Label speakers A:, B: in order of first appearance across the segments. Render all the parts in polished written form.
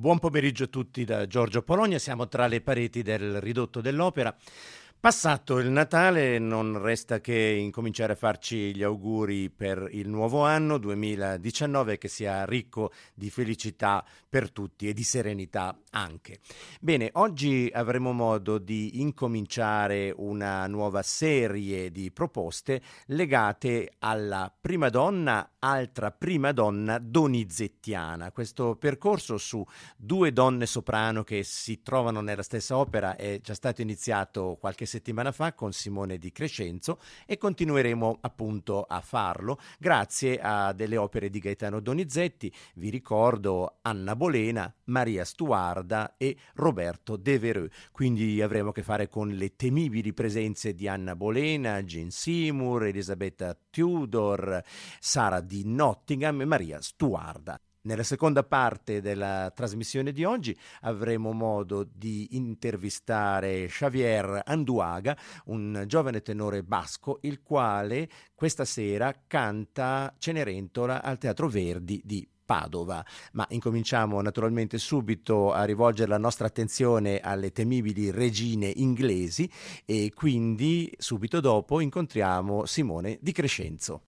A: Buon pomeriggio a tutti da Giorgio Pologna, siamo tra le pareti del ridotto dell'Opera. Passato il Natale non resta che incominciare a farci gli auguri per il nuovo anno 2019, che sia ricco di felicità per tutti e di serenità anche. Bene, oggi avremo modo di incominciare una nuova serie di proposte legate alla prima donna, altra prima donna donizettiana. Questo percorso su due donne soprano che si trovano nella stessa opera è già stato iniziato qualche settimana fa con Simone Di Crescenzo e continueremo appunto a farlo grazie a delle opere di Gaetano Donizetti. Vi ricordo Anna Bolena, Maria Stuarda e Roberto Devereux. Quindi avremo a che fare con le temibili presenze di Anna Bolena, Jane Seymour, Elisabetta Tudor, Sara di Nottingham e Maria Stuarda. Nella seconda parte della trasmissione di oggi avremo modo di intervistare Xavier Anduaga, un giovane tenore basco, il quale questa sera canta Cenerentola al Teatro Verdi di Padova. Ma incominciamo naturalmente subito a rivolgere la nostra attenzione alle temibili regine inglesi e quindi subito dopo incontriamo Simone Di Crescenzo.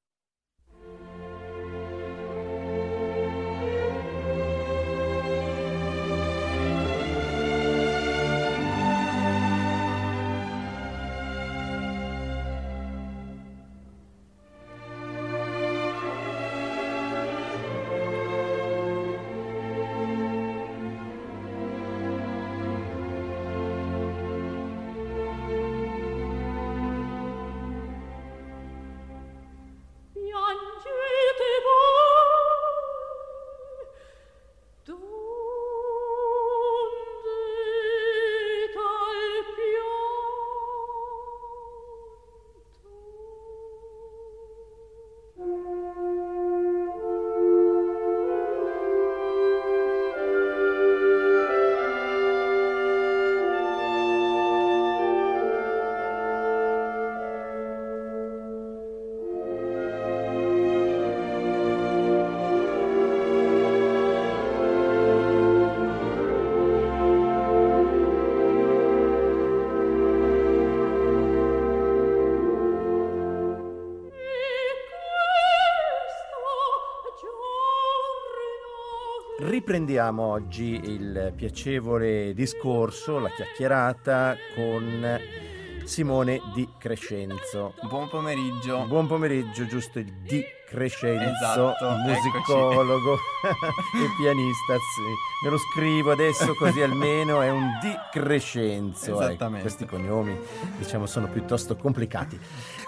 A: Riprendiamo oggi il piacevole discorso, la chiacchierata con Simone Di Crescenzo.
B: Buon pomeriggio.
A: Buon pomeriggio, giusto il Di Crescenzo,
B: esatto,
A: musicologo e pianista. Sì. Me lo scrivo adesso così almeno è un Di Crescenzo.
B: Esattamente.
A: Questi cognomi, diciamo, sono piuttosto complicati.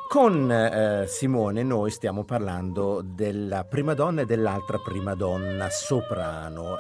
A: Con Simone noi stiamo parlando della prima donna e dell'altra prima donna soprano.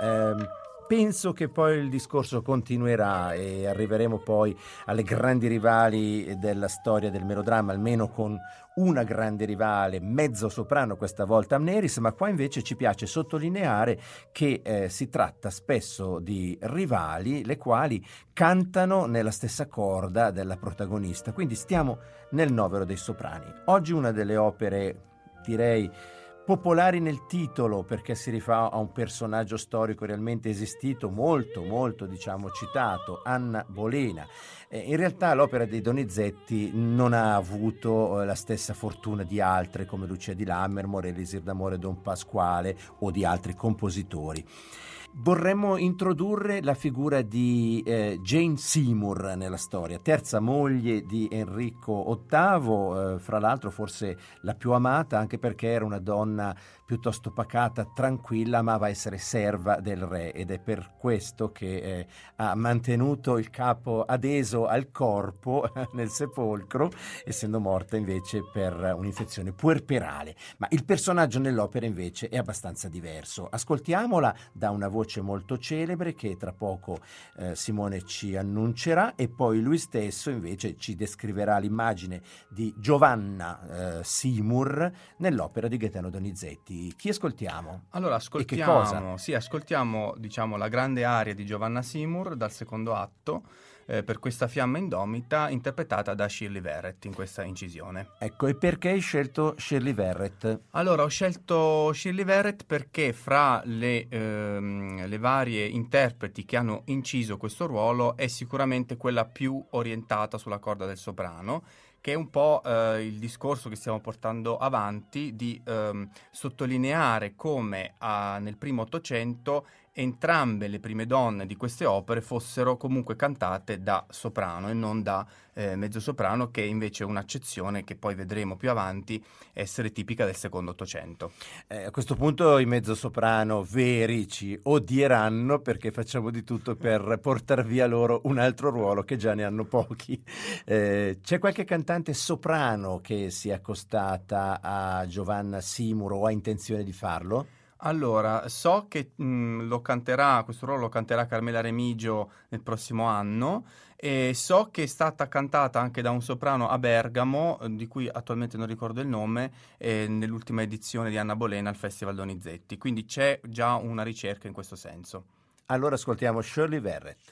A: Penso che poi il discorso continuerà e arriveremo poi alle grandi rivali della storia del melodramma, almeno con una grande rivale, mezzo soprano, questa volta Amneris, ma qua invece ci piace sottolineare che si tratta spesso di rivali le quali cantano nella stessa corda della protagonista, quindi stiamo nel novero dei soprani. Oggi una delle opere, direi, popolari nel titolo, perché si rifà a un personaggio storico realmente esistito, molto diciamo citato, Anna Bolena. In realtà l'opera dei Donizetti non ha avuto la stessa fortuna di altre come Lucia di Lammermoor, Elisir d'amore Don Pasquale o di altri compositori. Vorremmo introdurre la figura di Jane Seymour nella storia, terza moglie di Enrico VIII, fra l'altro forse la più amata, anche perché era una donna piuttosto pacata, tranquilla, amava essere serva del re ed è per questo che ha mantenuto il capo adeso al corpo nel sepolcro, essendo morta invece per un'infezione puerperale. Ma il personaggio nell'opera invece è abbastanza diverso. Ascoltiamola da una voce molto celebre che tra poco Simone ci annuncerà e poi lui stesso invece ci descriverà l'immagine di Giovanna Seymour nell'opera di Gaetano Donizetti. Chi ascoltiamo?
B: Allora ascoltiamo,
A: e che cosa?
B: Sì, ascoltiamo diciamo la grande aria di Giovanna Seymour dal secondo atto, per questa fiamma indomita, interpretata da Shirley Verrett in questa incisione.
A: Ecco, e perché hai scelto Shirley Verrett?
B: Allora, ho scelto Shirley Verrett perché fra le varie interpreti che hanno inciso questo ruolo è sicuramente quella più orientata sulla corda del soprano, che è un po' il discorso che stiamo portando avanti di sottolineare come nel primo Ottocento entrambe le prime donne di queste opere fossero comunque cantate da soprano e non da mezzosoprano, che è invece un'accezione che poi vedremo più avanti essere tipica del secondo Ottocento.
A: A questo punto i mezzosoprano veri ci odieranno, perché facciamo di tutto per portar via loro un altro ruolo che già ne hanno pochi. C'è qualche cantante soprano che si è accostata a Giovanna Seymour o ha intenzione di farlo?
B: Allora, so che questo ruolo lo canterà Carmela Remigio nel prossimo anno, e so che è stata cantata anche da un soprano a Bergamo, di cui attualmente non ricordo il nome, nell'ultima edizione di Anna Bolena al Festival Donizetti, quindi c'è già una ricerca in questo senso.
A: Allora ascoltiamo Shirley Verrett.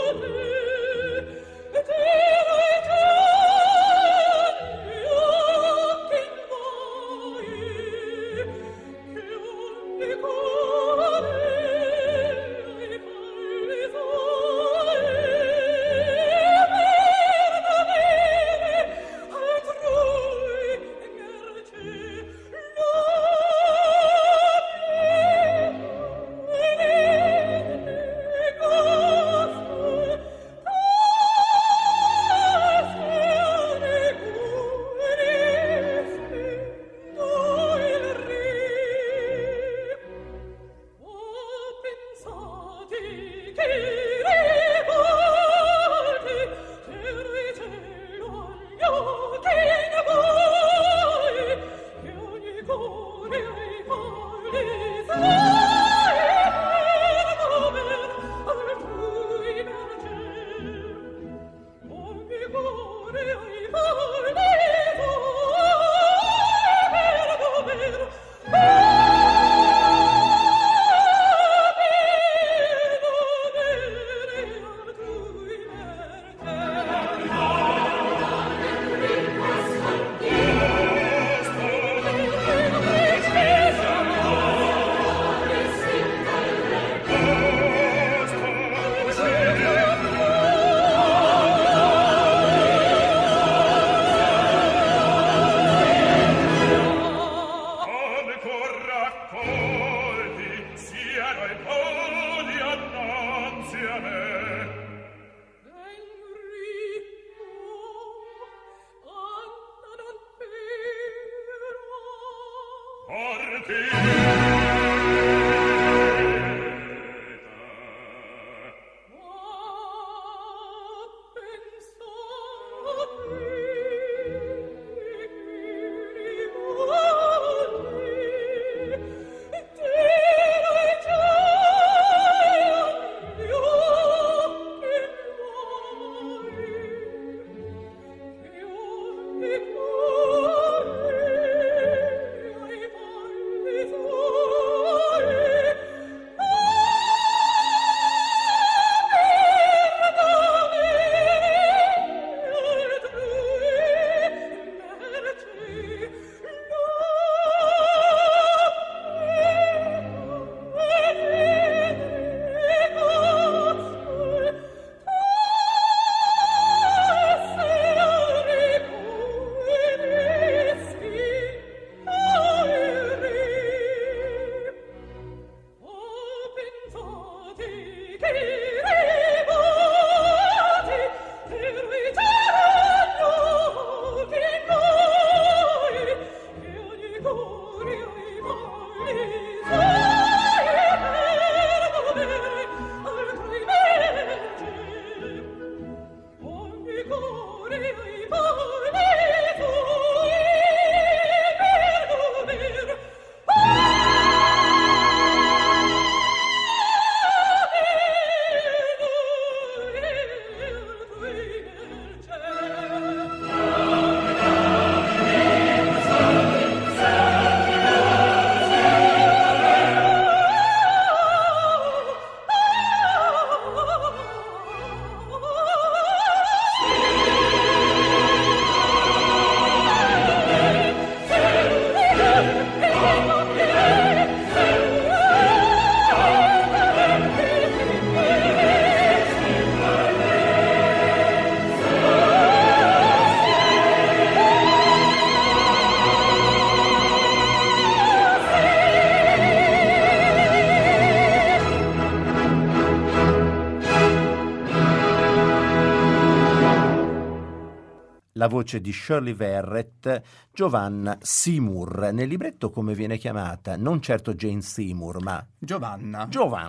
A: la voce di Shirley Verrett, Giovanna Seymour. Nel libretto come viene chiamata? Non certo Jane Seymour, ma
B: Giovanna,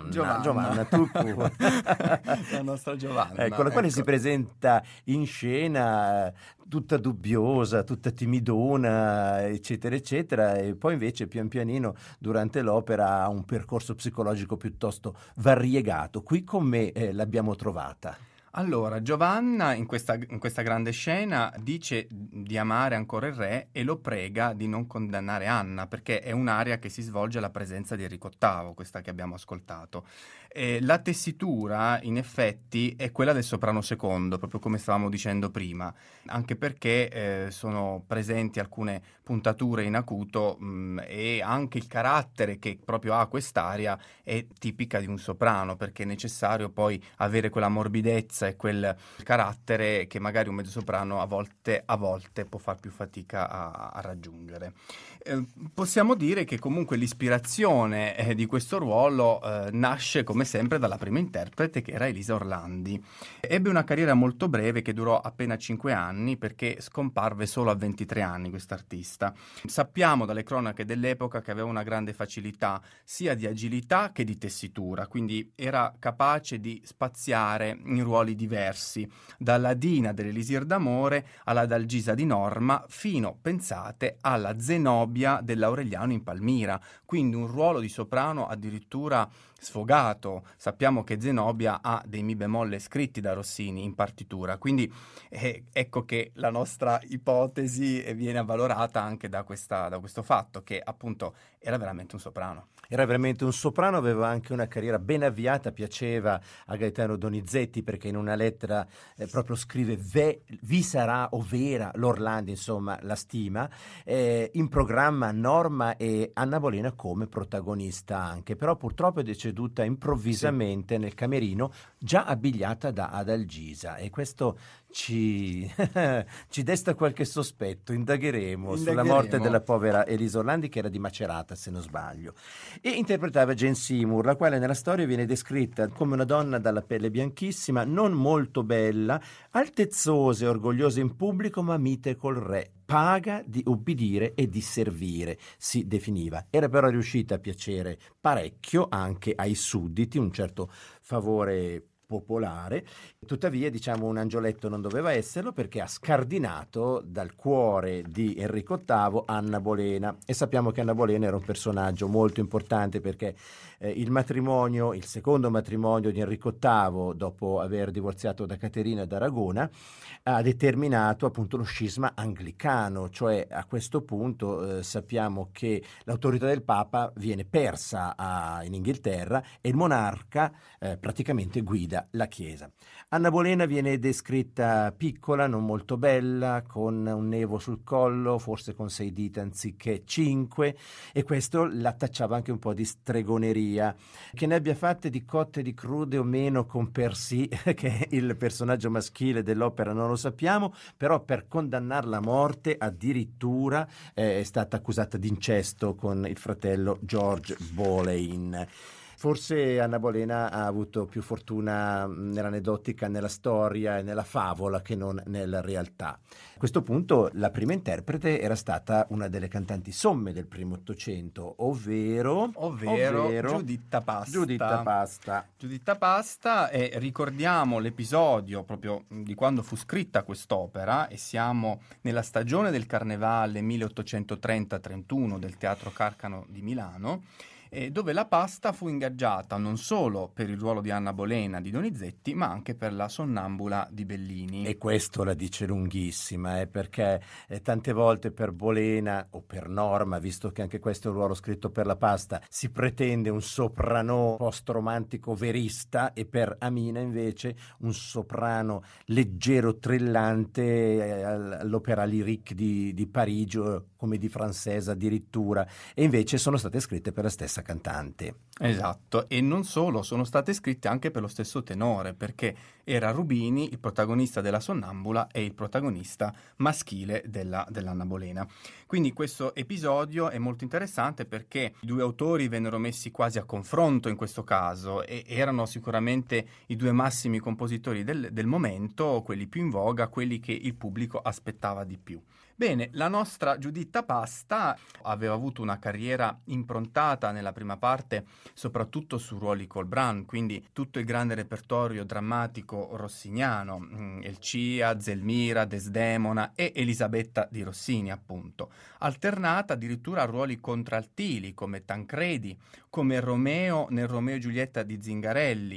A: tu.
B: la nostra Giovanna.
A: Ecco, la quale si presenta in scena tutta dubbiosa, tutta timidona, eccetera, eccetera, e poi invece pian pianino durante l'opera ha un percorso psicologico piuttosto variegato. Qui come l'abbiamo trovata?
B: Allora, Giovanna in questa grande scena dice di amare ancora il re e lo prega di non condannare Anna, perché è un'aria che si svolge alla presenza di Enrico VIII, questa che abbiamo ascoltato. La tessitura, in effetti, è quella del soprano secondo, proprio come stavamo dicendo prima, anche perché sono presenti alcune puntature in acuto e anche il carattere che proprio ha quest'aria è tipica di un soprano, perché è necessario poi avere quella morbidezza e quel carattere che magari un mezzosoprano a volte può far più fatica a raggiungere. Possiamo dire che comunque l'ispirazione di questo ruolo nasce come sempre dalla prima interprete, che era Elisa Orlandi. Ebbe una carriera molto breve che durò appena 5 anni, perché scomparve solo a 23 anni quest'artista. Sappiamo dalle cronache dell'epoca che aveva una grande facilità sia di agilità che di tessitura, quindi era capace di spaziare in ruoli diversi, dalla Dina dell'Elisir d'Amore alla Dalgisa di Norma, fino, pensate, alla Zenobia dell'Aureliano in Palmira, quindi un ruolo di soprano addirittura sfogato. Sappiamo che Zenobia ha dei mi bemolle scritti da Rossini in partitura, quindi ecco che la nostra ipotesi viene avvalorata anche da questo fatto, che appunto era veramente un soprano.
A: Era veramente un soprano, aveva anche una carriera ben avviata, piaceva a Gaetano Donizetti, perché in una lettera proprio scrive vi sarà o vera l'Orlandi, insomma la stima, in programma Norma e Anna Bolena come protagonista anche, però purtroppo è deceduta improvvisamente nel camerino, già abbigliata da Adalgisa, e questo ci desta qualche sospetto. Indagheremo sulla morte della povera Elisa Orlandi, che era di Macerata se non sbaglio, e interpretava Jane Seymour, la quale nella storia viene descritta come una donna dalla pelle bianchissima, non molto bella, altezzosa e orgogliosa in pubblico, ma mite col re, paga di ubbidire e di servire, si definiva. Era però riuscita a piacere parecchio anche ai sudditi, un certo favore popolare. Tuttavia, diciamo, un angioletto non doveva esserlo, perché ha scardinato dal cuore di Enrico VIII Anna Bolena, e sappiamo che Anna Bolena era un personaggio molto importante, perché il secondo matrimonio di Enrico VIII, dopo aver divorziato da Caterina d'Aragona, ha determinato appunto lo scisma anglicano, cioè a questo punto sappiamo che l'autorità del Papa viene persa in Inghilterra e il monarca praticamente guida la Chiesa. Anna Bolena viene descritta piccola, non molto bella, con un nevo sul collo, forse con 6 dita anziché 5, e questo la tacciava anche un po' di stregoneria. Che ne abbia fatte di cotte e di crude o meno con Percy, che è il personaggio maschile dell'opera, non lo sappiamo, però per condannarla a morte addirittura è stata accusata di incesto con il fratello George Boleyn. Forse Anna Bolena ha avuto più fortuna nell'aneddotica, nella storia e nella favola che non nella realtà. A questo punto la prima interprete era stata una delle cantanti somme del primo Ottocento, ovvero
B: Giuditta Pasta.
A: Giuditta
B: Pasta, e ricordiamo l'episodio proprio di quando fu scritta quest'opera, e siamo nella stagione del Carnevale 1830-31 del Teatro Carcano di Milano, dove la Pasta fu ingaggiata non solo per il ruolo di Anna Bolena di Donizetti, ma anche per la Sonnambula di Bellini.
A: E questo la dice lunghissima, perché tante volte per Bolena o per Norma, visto che anche questo è un ruolo scritto per la Pasta, si pretende un soprano post-romantico verista, e per Amina invece un soprano leggero, trillante, all'Opéra Lyrique di Parigi, come di Française addirittura, e invece sono state scritte per la stessa cantante.
B: Esatto, e non solo, sono state scritte anche per lo stesso tenore, perché era Rubini il protagonista della Sonnambula e il protagonista maschile dell'Anna Bolena. Quindi questo episodio è molto interessante, perché i due autori vennero messi quasi a confronto in questo caso, e erano sicuramente i due massimi compositori del momento, quelli più in voga, quelli che il pubblico aspettava di più. Bene, la nostra Giuditta Pasta aveva avuto una carriera improntata nella prima parte soprattutto su ruoli col Bran, quindi tutto il grande repertorio drammatico rossiniano, Elcia, Zelmira, Desdemona e Elisabetta di Rossini, appunto, alternata addirittura a ruoli contraltili come Tancredi, come Romeo nel Romeo e Giulietta di Zingarelli,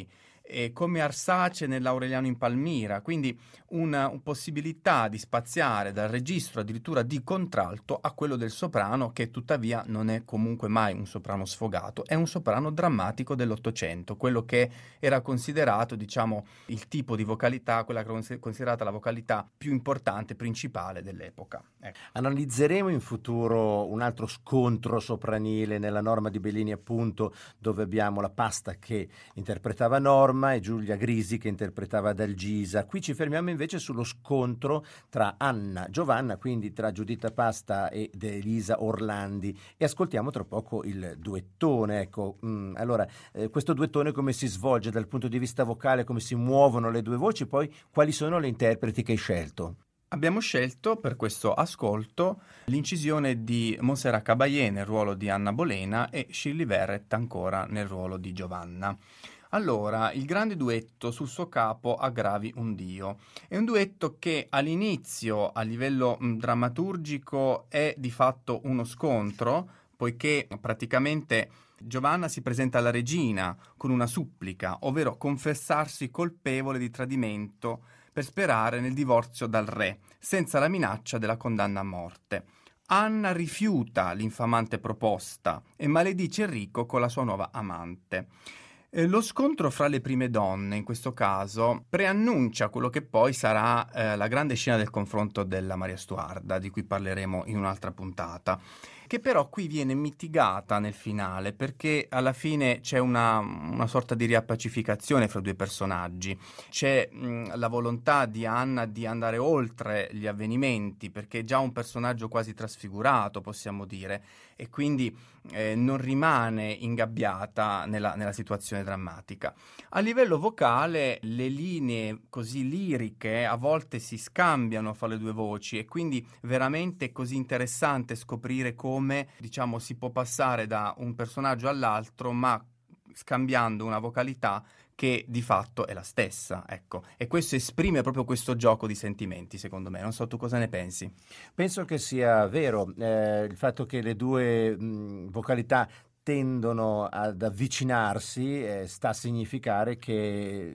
B: come Arsace nell'Aureliano in Palmira, quindi una possibilità di spaziare dal registro addirittura di contralto a quello del soprano, che tuttavia non è comunque mai un soprano sfogato, è un soprano drammatico dell'Ottocento, quello che era considerato, diciamo, il tipo di vocalità, quella che era considerata la vocalità più importante, principale dell'epoca. Ecco.
A: Analizzeremo in futuro un altro scontro sopranile nella Norma di Bellini, appunto, dove abbiamo la Pasta che interpretava Norma e Giulia Grisi che interpretava Dalgisa. Qui ci fermiamo invece sullo scontro tra Anna Giovanna, quindi tra Giuditta Pasta ed Elisa Orlandi, e ascoltiamo tra poco il duettone. Ecco, allora, questo duettone come si svolge dal punto di vista vocale, come si muovono le due voci, poi quali sono le interpreti che hai scelto?
B: Abbiamo scelto per questo ascolto l'incisione di Montserrat Caballé nel ruolo di Anna Bolena e Shirley Verrett ancora nel ruolo di Giovanna. Allora, il grande duetto sul suo capo aggravi un dio. È un duetto che all'inizio, a livello drammaturgico, è di fatto uno scontro, poiché praticamente Giovanna si presenta alla regina con una supplica, ovvero confessarsi colpevole di tradimento per sperare nel divorzio dal re, senza la minaccia della condanna a morte. Anna rifiuta l'infamante proposta e maledice Enrico con la sua nuova amante. Lo scontro fra le prime donne, in questo caso, preannuncia quello che poi sarà la grande scena del confronto della Maria Stuarda, di cui parleremo in un'altra puntata, che però qui viene mitigata nel finale, perché alla fine c'è una sorta di riappacificazione fra i due personaggi. C'è la volontà di Anna di andare oltre gli avvenimenti, perché è già un personaggio quasi trasfigurato, possiamo dire, e quindi non rimane ingabbiata nella situazione drammatica. A livello vocale le linee così liriche a volte si scambiano fra le due voci, e quindi veramente è così interessante scoprire come, diciamo, si può passare da un personaggio all'altro ma scambiando una vocalità che di fatto è la stessa, ecco. E questo esprime proprio questo gioco di sentimenti, secondo me. Non so, tu cosa ne pensi?
A: Penso che sia vero il fatto che le due vocalità tendono ad avvicinarsi, sta a significare che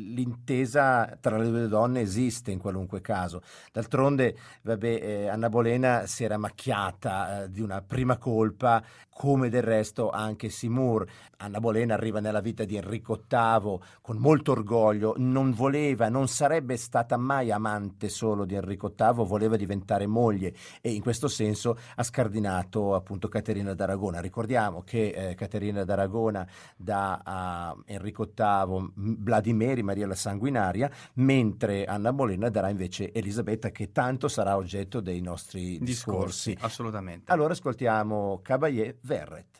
A: l'intesa tra le due donne esiste in qualunque caso. D'altronde, Anna Bolena si era macchiata di una prima colpa, come del resto anche Seymour. Anna Bolena arriva nella vita di Enrico VIII con molto orgoglio, non sarebbe stata mai amante solo di Enrico VIII, voleva diventare moglie, e in questo senso ha scardinato appunto Caterina d'Aragona. Ricordiamo che Caterina d'Aragona dà a Enrico VIII Vladimiri, Maria la Sanguinaria, mentre Anna Bolena darà invece Elisabetta, che tanto sarà oggetto dei nostri discorsi.
B: Assolutamente.
A: Allora ascoltiamo Caballé Verrett.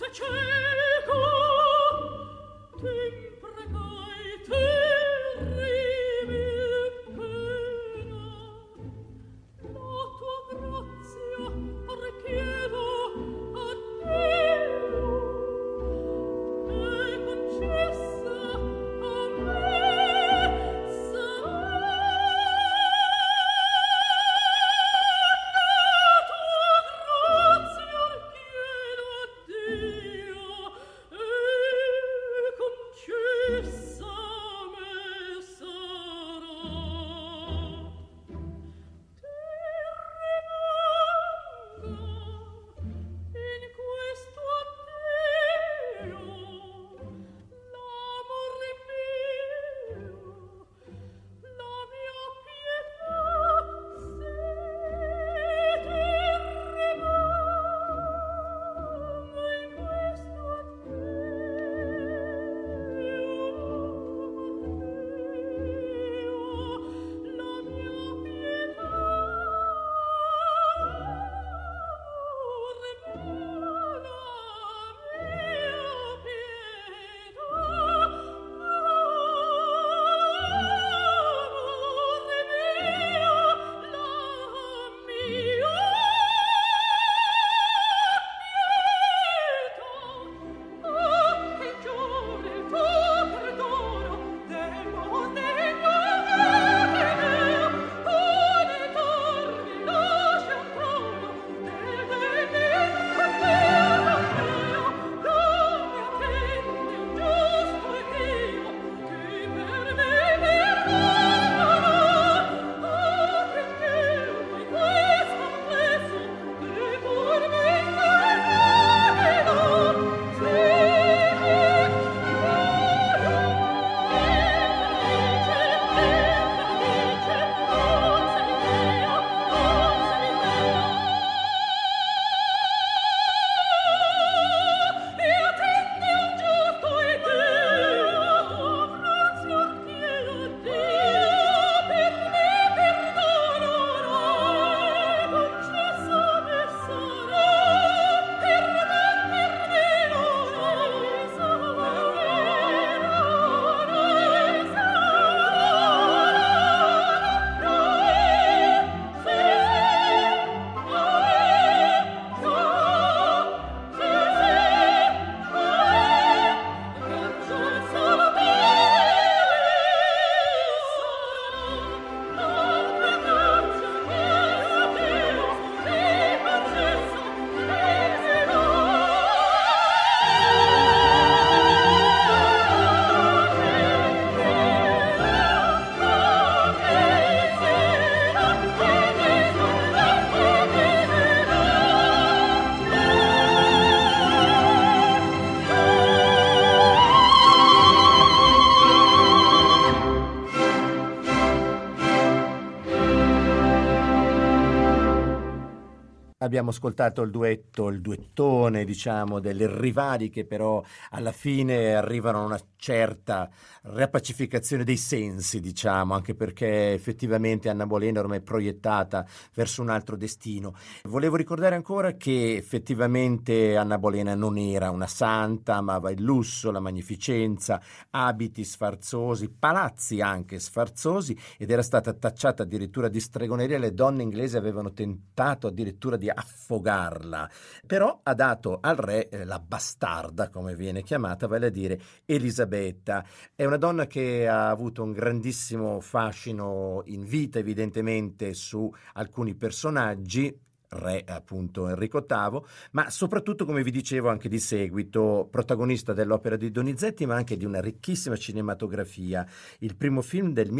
A: Abbiamo ascoltato il duettone, diciamo, delle rivali che però alla fine arrivano a una certa riappacificazione dei sensi, diciamo, anche perché effettivamente Anna Bolena ormai è proiettata verso un altro destino. Volevo ricordare ancora che effettivamente Anna Bolena non era una santa, amava il lusso, la magnificenza, abiti sfarzosi, palazzi anche sfarzosi, ed era stata tacciata addirittura di stregoneria. Le donne inglesi avevano tentato addirittura di affogarla, però ha dato al re la bastarda, come viene chiamata, vale a dire Elisabetta. È una donna che ha avuto un grandissimo fascino in vita, evidentemente, su alcuni personaggi, re appunto Enrico VIII, ma soprattutto, come vi dicevo, anche di seguito protagonista dell'opera di Donizetti, ma anche di una ricchissima cinematografia. Il primo film del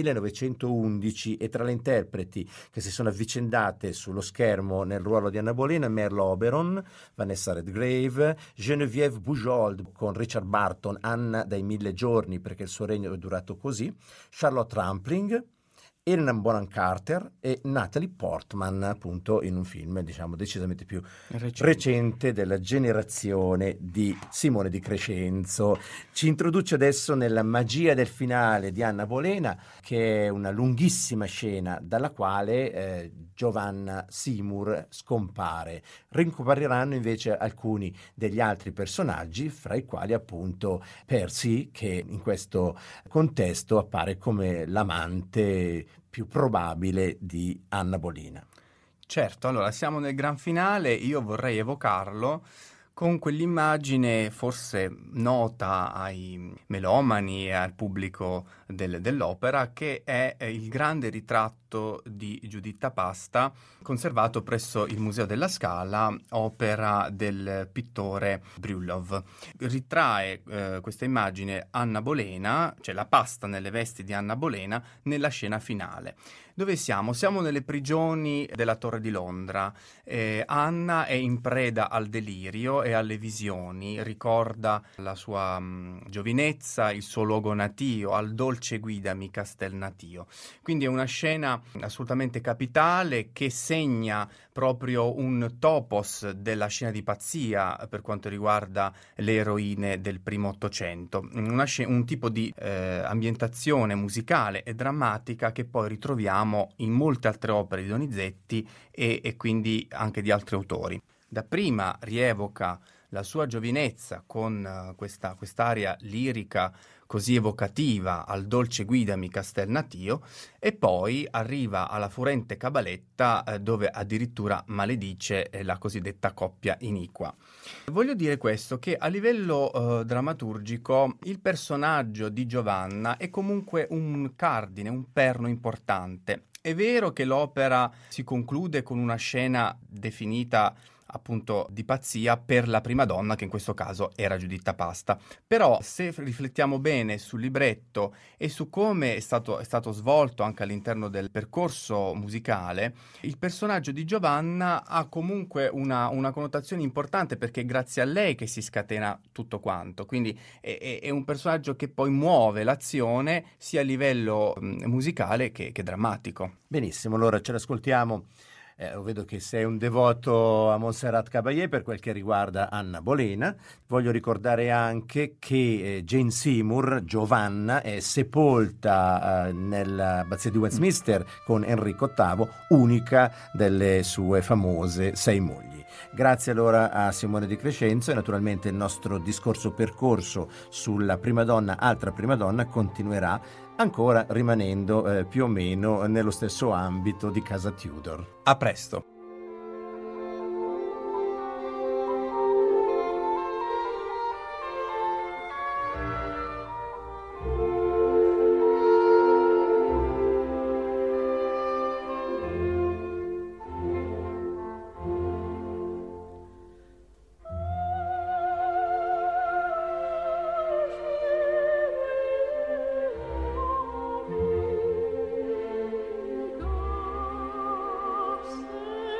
A: 1911, e tra le interpreti che si sono avvicendate sullo schermo nel ruolo di Anna Bolena, Merle Oberon, Vanessa Redgrave, Geneviève Bujold con Richard Burton, Anna dai 1000 giorni, perché il suo regno è durato così, Charlotte Rampling, Helena Bonham Carter e Natalie Portman, appunto in un film diciamo decisamente più recente della generazione di Simone Di Crescenzo. Ci introduce adesso nella magia del finale di Anna Bolena, che è una lunghissima scena dalla quale Giovanna Seymour scompare. Rincopariranno invece alcuni degli altri personaggi, fra i quali appunto Percy, che in questo contesto appare come l'amante più probabile di Anna Bolena.
B: Certo, allora siamo nel gran finale, io vorrei evocarlo con quell'immagine forse nota ai melomani e al pubblico dell'opera, che è il grande ritratto di Giuditta Pasta, conservato presso il Museo della Scala, opera del pittore Brülow. Ritrae questa immagine Anna Bolena, cioè la pasta nelle vesti di Anna Bolena, nella scena finale. Dove siamo? Siamo nelle prigioni della Torre di Londra. Anna è in preda al delirio e alle visioni, ricorda la sua giovinezza, il suo luogo natio, al dolce guidami castel natio. Quindi è una scena assolutamente capitale che segna proprio un topos della scena di pazzia per quanto riguarda le eroine del primo Ottocento. Un tipo di ambientazione musicale e drammatica che poi ritroviamo in molte altre opere di Donizetti e quindi anche di altri autori. Dapprima rievoca la sua giovinezza con quest'aria lirica così evocativa al dolce guidami castel natio, e poi arriva alla furente cabaletta dove addirittura maledice la cosiddetta coppia iniqua. Voglio dire questo, che a livello drammaturgico il personaggio di Giovanna è comunque un cardine, un perno importante. È vero che l'opera si conclude con una scena definita appunto di pazzia per la prima donna, che in questo caso era Giuditta Pasta. Però se riflettiamo bene sul libretto e su come è stato svolto anche all'interno del percorso musicale, il personaggio di Giovanna ha comunque una connotazione importante, perché è grazie a lei che si scatena tutto quanto. Quindi è un personaggio che poi muove l'azione sia a livello musicale che drammatico.
A: Benissimo, allora ce l'ascoltiamo. Vedo che sei un devoto a Montserrat Caballé per quel che riguarda Anna Bolena. Voglio ricordare anche che Jane Seymour, Giovanna, è sepolta nell'abbazia di Westminster con Enrico VIII, unica delle sue famose 6 mogli. Grazie allora a Simone Di Crescenzo, e naturalmente il nostro discorso percorso sulla prima donna, altra prima donna, continuerà ancora rimanendo più o meno nello stesso ambito di casa Tudor.
B: A presto!
C: Say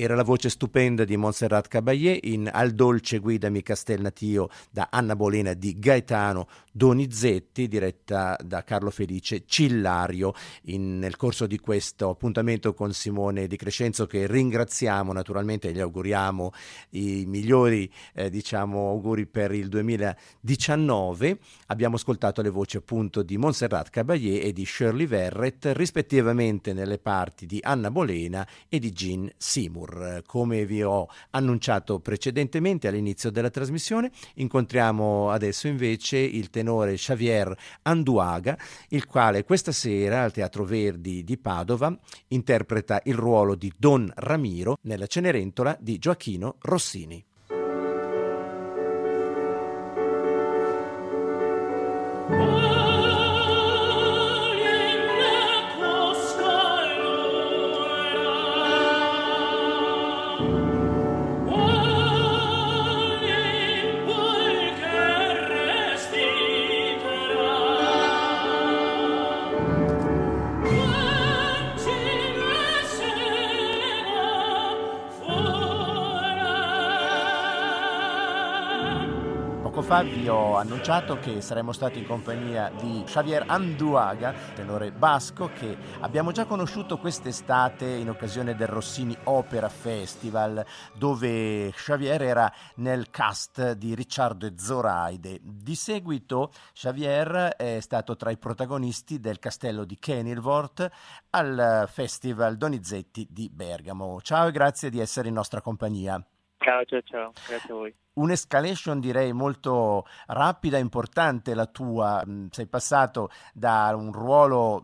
A: Era la voce stupenda di Montserrat Caballé in Al dolce guidami Castelnatio da Anna Bolena di Gaetano Donizetti, diretta da Carlo Felice Cillario nel corso di questo appuntamento con Simone Di Crescenzo, che ringraziamo naturalmente e gli auguriamo i migliori auguri per il 2019. Abbiamo ascoltato le voci appunto di Montserrat Caballé e di Shirley Verrett, rispettivamente nelle parti di Anna Bolena e di Gene Seymour. Come vi ho annunciato precedentemente all'inizio della trasmissione, incontriamo adesso invece il tenore Xavier Anduaga, il quale questa sera al Teatro Verdi di Padova interpreta il ruolo di Don Ramiro nella Cenerentola di Gioachino Rossini. Vi ho annunciato che saremmo stati in compagnia di Xavier Anduaga, tenore basco, che abbiamo già conosciuto quest'estate in occasione del Rossini Opera Festival, dove Xavier era nel cast di Ricciardo e Zoraide. Di seguito Xavier è stato tra i protagonisti del Castello di Kenilworth al Festival Donizetti di Bergamo. Ciao e grazie di essere in nostra compagnia.
C: Ciao, grazie a voi.
A: Un'escalation direi molto rapida e importante la tua. Sei passato da un ruolo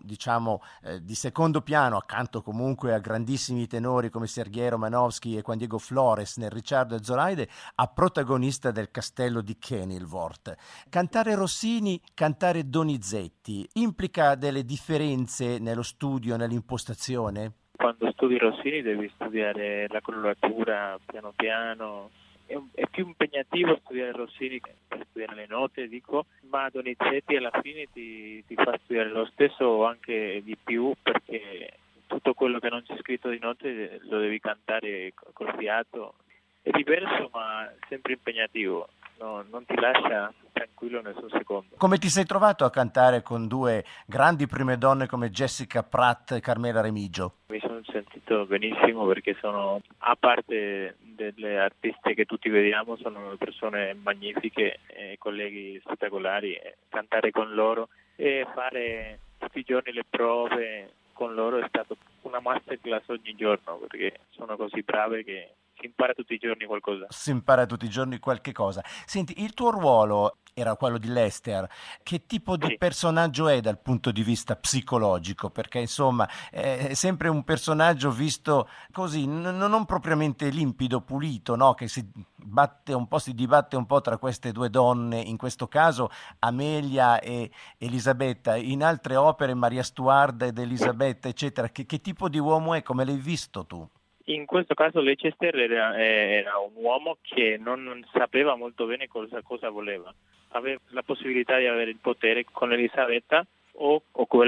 A: di secondo piano, accanto comunque a grandissimi tenori come Sergei Romanovsky e Juan Diego Flores nel Ricciardo e Zoraide, a protagonista del Castello di Kenilworth. Cantare Rossini, cantare Donizetti implica delle differenze nello studio, nell'impostazione?
C: Quando studi Rossini devi studiare la coloratura piano piano. È più impegnativo studiare Rossini che per studiare le note, ma Donizetti alla fine ti fa studiare lo stesso o anche di più, perché tutto quello che non c'è scritto di note lo devi cantare col fiato. È diverso ma sempre impegnativo, non ti lascia tranquillo nessun secondo.
A: Come ti sei trovato a cantare con due grandi prime donne come Jessica Pratt e Carmela Remigio?
C: Mi sono sentito benissimo perché sono, a parte delle artiste che tutti vediamo, sono persone magnifiche, colleghi spettacolari, cantare con loro e fare tutti i giorni le prove con loro è stato una masterclass ogni giorno, perché sono così brave che si impara tutti i giorni qualcosa.
A: Si impara tutti i giorni qualche cosa. Senti, il tuo ruolo era quello di Lester. Che tipo di personaggio è dal punto di vista psicologico? Perché insomma è sempre un personaggio visto così, non propriamente limpido, pulito, no? Che si dibatte un po' tra queste due donne, in questo caso Amelia e Elisabetta, in altre opere Maria Stuarda ed Elisabetta, eccetera. Che tipo di uomo è? Come l'hai visto tu?
C: In questo caso Leicester era un uomo che non sapeva molto bene cosa voleva. Aveva la possibilità di avere il potere con Elisabetta o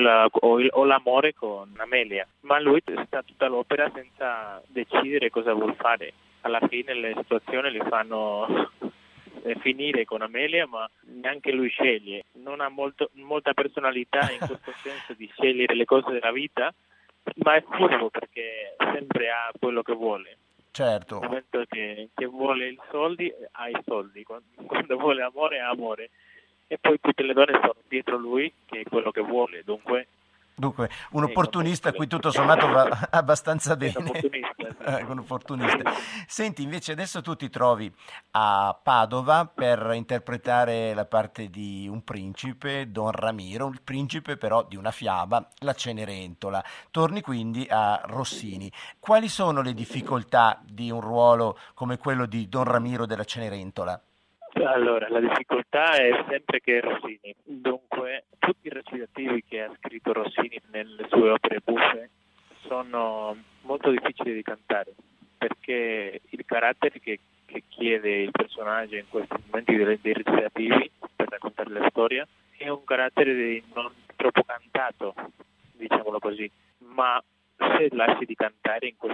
C: l'amore con Amelia, ma lui sta tutta l'opera senza decidere cosa vuol fare. Alla fine le situazioni le fanno finire con Amelia, ma neanche lui sceglie. Non ha molta personalità in questo senso di scegliere le cose della vita, ma è furbo perché sempre ha quello che vuole.
A: Certo.
C: Nel momento che vuole i soldi, ha i soldi. Quando vuole amore, ha amore. E poi tutte le donne sono dietro lui, che è quello che vuole. Dunque,
A: un opportunista a cui tutto sommato va abbastanza bene.
C: Un
A: opportunista. Senti, invece adesso tu ti trovi a Padova per interpretare la parte di un principe, Don Ramiro, il principe però di una fiaba, la Cenerentola. Torni quindi a Rossini. Quali sono le difficoltà di un ruolo come quello di Don Ramiro della Cenerentola?
C: Allora, la difficoltà è sempre che è Rossini, dunque tutti i recitativi che ha scritto Rossini nelle sue opere buffe sono molto difficili di cantare, perché il carattere che chiede il personaggio in questi momenti dei recitativi per raccontare la storia è un carattere non troppo cantato, diciamolo così, ma se lasci di cantare in questi momenti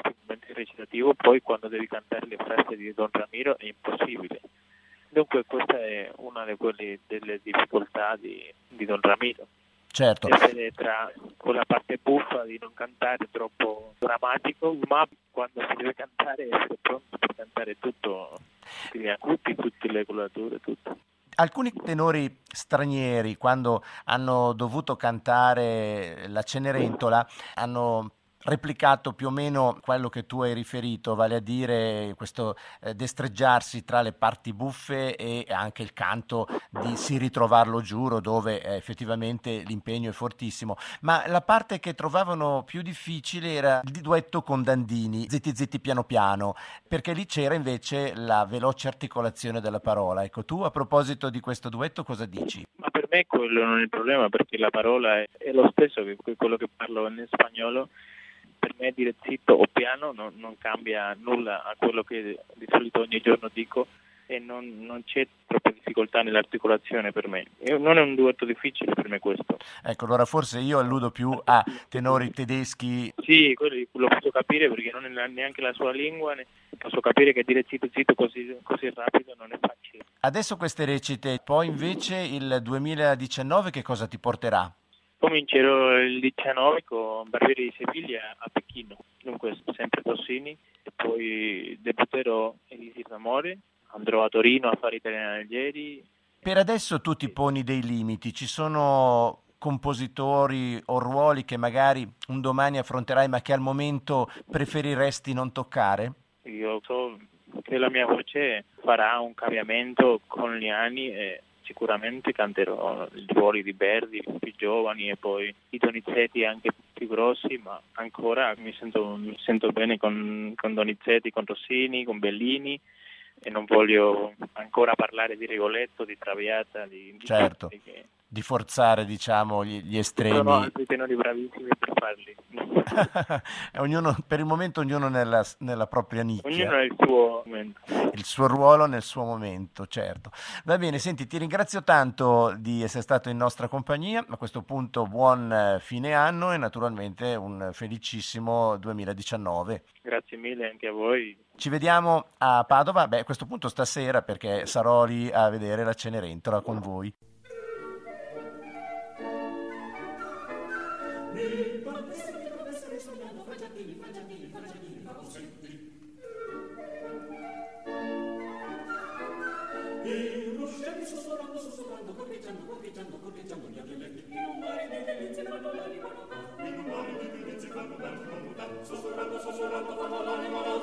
C: parte recitativo, poi quando devi cantare le frasi di Don Ramiro è impossibile. Dunque questa è una delle difficoltà di Don Ramiro.
A: Certo.
C: Essere tra quella parte buffa di non cantare troppo drammatico, ma quando si deve cantare essere pronto per cantare tutto, tutti gli acuti, tutte le colorature, tutto.
A: Alcuni tenori stranieri, quando hanno dovuto cantare la Cenerentola, hanno replicato più o meno quello che tu hai riferito, vale a dire questo destreggiarsi tra le parti buffe e anche il canto di Si ritrovarlo giuro, dove effettivamente l'impegno è fortissimo. Ma la parte che trovavano più difficile era il duetto con Dandini, Zitti zitti piano piano, perché lì c'era invece la veloce articolazione della parola. Ecco, tu a proposito di questo duetto cosa dici?
C: Ma per me quello non è il problema, perché la parola è lo stesso che quello che parlo in spagnolo. Per me dire zitto o piano non cambia nulla a quello che di solito ogni giorno dico, e non c'è troppa difficoltà nell'articolazione per me. Non è un duetto difficile per me questo.
A: Ecco, allora forse io alludo più a tenori tedeschi.
C: Sì, quello lo posso capire perché non è neanche la sua lingua, posso capire che dire zitto zitto così rapido non è facile.
A: Adesso queste recite, poi invece il 2019 che cosa ti porterà?
C: Comincerò il 19 con Barbieri di Siviglia a Pechino, dunque sempre Rossini, e poi debutterò Elisir d'amore, andrò a Torino a fare Italiana Algeri.
A: Per adesso tu ti poni dei limiti, ci sono compositori o ruoli che magari un domani affronterai ma che al momento preferiresti non toccare?
C: Io so che la mia voce farà un cambiamento con gli anni e sicuramente canterò i ruoli di Verdi più giovani e poi i Donizetti anche più grossi, ma ancora mi sento bene con Donizetti, con Rossini, con Bellini, e non voglio ancora parlare di Rigoletto, di Traviata,
A: certo, di forzare diciamo gli estremi.
C: Sono altri tenori bravissimi per farli.
A: Ognuno, per il momento ognuno nella propria nicchia.
C: Ognuno ha il suo momento.
A: Il suo ruolo nel suo momento, certo. Va bene, senti, ti ringrazio tanto di essere stato in nostra compagnia. A questo punto buon fine anno e naturalmente un felicissimo 2019.
C: Grazie mille anche a voi.
A: Ci vediamo a Padova, a questo punto stasera perché sarò lì a vedere la Cenerentola con voi.
D: E ruscelli sussurrando, corcheggiando, gli agnelletti in un mare di delizie fanno l'anima nota. In un mare di delizie fanno l'anima nota. Sussurrando, fanno l'anima nota.